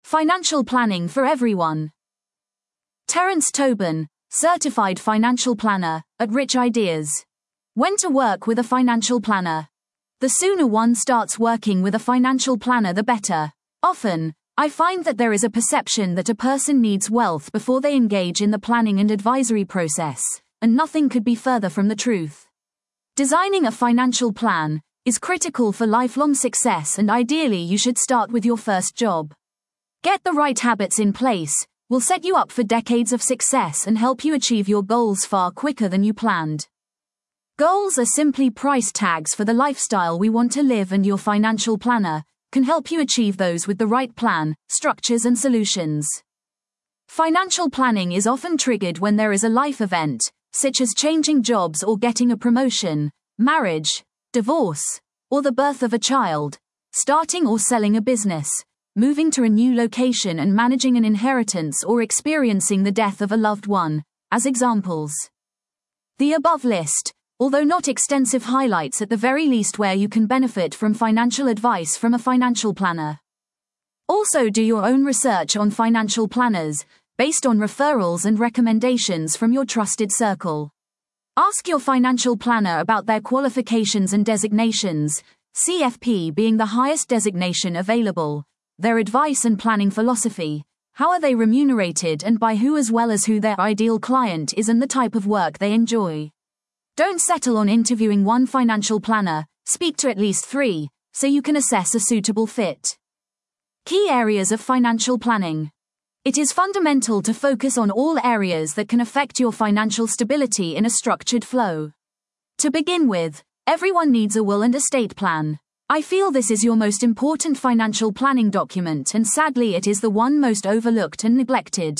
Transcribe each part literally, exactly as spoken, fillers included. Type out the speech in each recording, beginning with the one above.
Financial planning for everyone. Terence Tobin, certified financial planner at Rich Ideas. When to work with a financial planner. The sooner one starts working with a financial planner, the better. Often, I find that there is a perception that a person needs wealth before they engage in the planning and advisory process, and nothing could be further from the truth. Designing a financial plan is critical for lifelong success, and ideally you should start with your first job. Get the right habits in place will set you up for decades of success and help you achieve your goals far quicker than you planned. Goals are simply price tags for the lifestyle we want to live, and your financial planner can help you achieve those with the right plan, structures and solutions. Financial planning is often triggered when there is a life event, such as changing jobs or getting a promotion, marriage, divorce, or the birth of a child, starting or selling a business, moving to a new location and managing an inheritance, or experiencing the death of a loved one, as examples. The above list, although not extensive, highlights at the very least where you can benefit from financial advice from a financial planner. Also, do your own research on financial planners, based on referrals and recommendations from your trusted circle. Ask your financial planner about their qualifications and designations, C F P being the highest designation available, their advice and planning philosophy, how are they remunerated and by who, as well as who their ideal client is and the type of work they enjoy. Don't settle on interviewing one financial planner, speak to at least three, so you can assess a suitable fit. Key areas of financial planning. It is fundamental to focus on all areas that can affect your financial stability in a structured flow. To begin with, everyone needs a will and estate plan. I feel this is your most important financial planning document, and sadly it is the one most overlooked and neglected.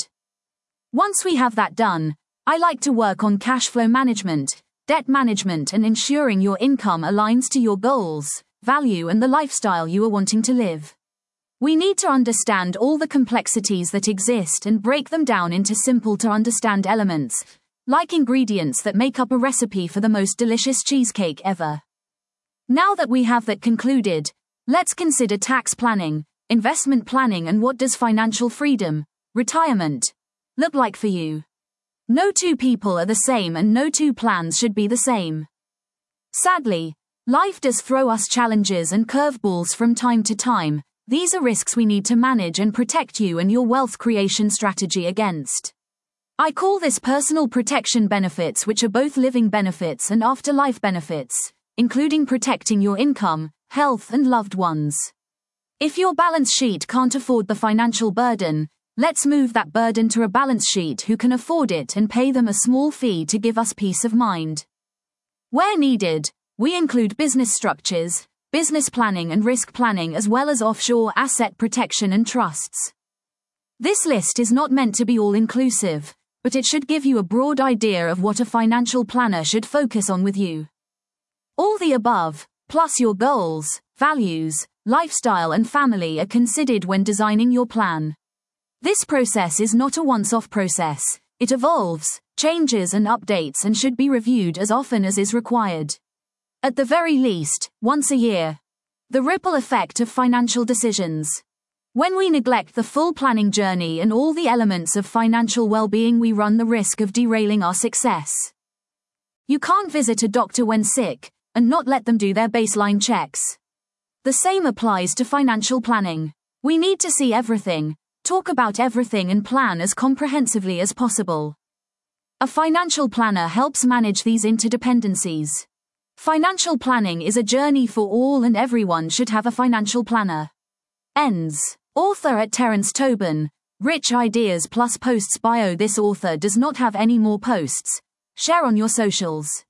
Once we have that done, I like to work on cash flow management, debt management, and ensuring your income aligns to your goals, value, and the lifestyle you are wanting to live. We need to understand all the complexities that exist and break them down into simple to understand elements, like ingredients that make up a recipe for the most delicious cheesecake ever. Now that we have that concluded, let's consider tax planning, investment planning, and what does financial freedom, retirement, look like for you. No two people are the same, and no two plans should be the same. Sadly, life does throw us challenges and curveballs from time to time. These are risks we need to manage and protect you and your wealth creation strategy against. I call this personal protection benefits, which are both living benefits and afterlife benefits, including protecting your income, health, and loved ones. If your balance sheet can't afford the financial burden, let's move that burden to a balance sheet who can afford it and pay them a small fee to give us peace of mind. Where needed, we include business structures, business planning and risk planning, as well as offshore asset protection and trusts. This list is not meant to be all-inclusive, but it should give you a broad idea of what a financial planner should focus on with you. All the above, plus your goals, values, lifestyle, and family, are considered when designing your plan. This process is not a once-off process. It evolves, changes, and updates, and should be reviewed as often as is required. At the very least, once a year. The ripple effect of financial decisions. When we neglect the full planning journey and all the elements of financial well-being, we run the risk of derailing our success. You can't visit a doctor when sick and not let them do their baseline checks. The same applies to financial planning. We need to see everything, talk about everything, and plan as comprehensively as possible. A financial planner helps manage these interdependencies. Financial planning is a journey for all, and everyone should have a financial planner. Ends. Author at Terence Tobin, Rich Ideas plus posts bio. This author does not have any more posts. Share on your socials.